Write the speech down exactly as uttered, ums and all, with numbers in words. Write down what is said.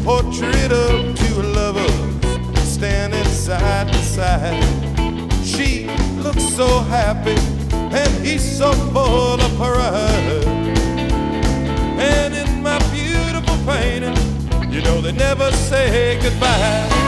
portrait of two lovers standing side by side. She looks so happy and he's so full of pride. And in my beautiful painting, you know they never say goodbye.